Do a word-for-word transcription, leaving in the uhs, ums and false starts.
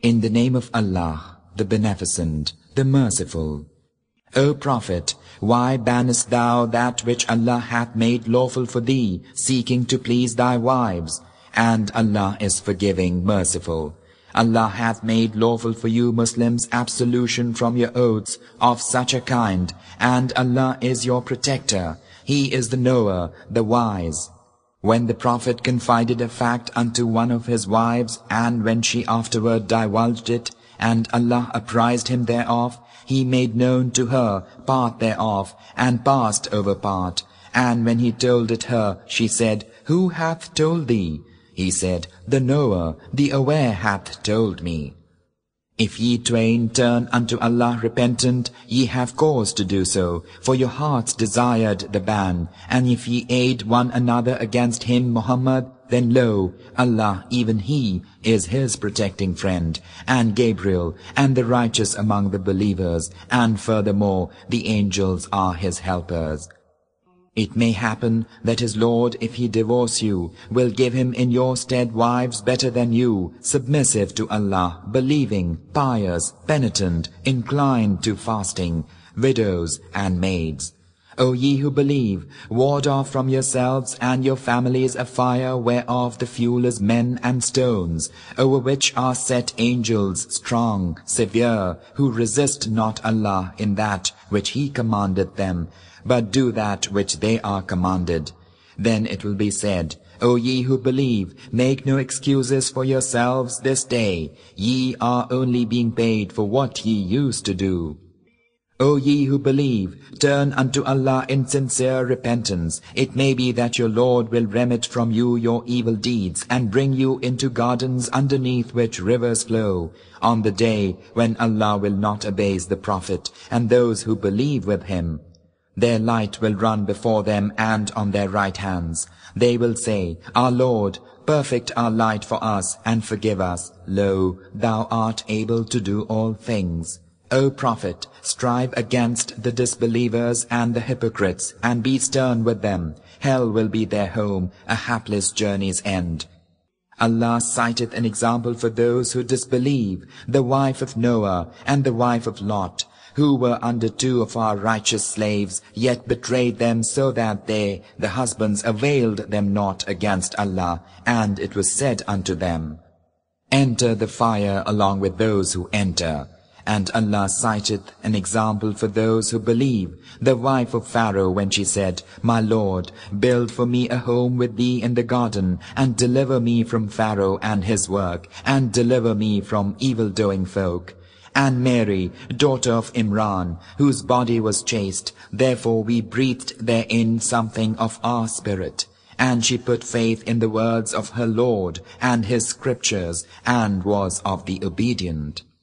In the name of Allah, the Beneficent, the Merciful. O Prophet, why bannest thou that which Allah hath made lawful for thee, seeking to please thy wives? And Allah is forgiving, merciful. Allah hath made lawful for you Muslims absolution from your oaths of such a kind, and Allah is your protector. He is the knower, the wise. When the Prophet confided a fact unto one of his wives, and when she afterward divulged it, and Allah apprised him thereof, he made known to her part thereof, and passed over part. And when he told it her, she said, Who hath told thee? He said, The knower, the aware hath told me. If ye twain turn unto Allah repentant, ye have cause to do so, for your hearts desired the ban. And if ye aid one another against him, Muhammad, then lo, Allah, even He, is his protecting friend, and Gabriel, and the righteous among the believers, and furthermore, the angels are his helpers. It may happen that his Lord, if he divorce you, will give him in your stead wives better than you, submissive to Allah, believing, pious, penitent, inclined to fasting, widows and maids. O ye who believe, ward off from yourselves and your families a fire whereof the fuel is men and stones, over which are set angels strong, severe, who resist not Allah in that which He commanded them, but do that which they are commanded. Then it will be said, O ye who believe, make no excuses for yourselves this day. Ye are only being paid for what ye used to do. O ye who believe, turn unto Allah in sincere repentance. It may be that your Lord will remit from you your evil deeds, and bring you into gardens underneath which rivers flow, on the day when Allah will not abase the Prophet and those who believe with him. Their light will run before them and on their right hands. They will say, Our Lord, perfect our light for us and forgive us. Lo, thou art able to do all things. O Prophet, strive against the disbelievers and the hypocrites, and be stern with them. Hell will be their home, a hapless journey's end. Allah citeth an example for those who disbelieve, the wife of Noah and the wife of Lot, who were under two of our righteous slaves, yet betrayed them so that they, the husbands, availed them not against Allah, and it was said unto them, Enter the fire along with those who enter. And Allah citeth an example for those who believe, the wife of Pharaoh when she said, My Lord, build for me a home with thee in the garden, and deliver me from Pharaoh and his work, and deliver me from evil-doing folk. And Mary, daughter of Imran, whose body was chaste, therefore we breathed therein something of our spirit. And she put faith in the words of her Lord and his scriptures, and was of the obedient.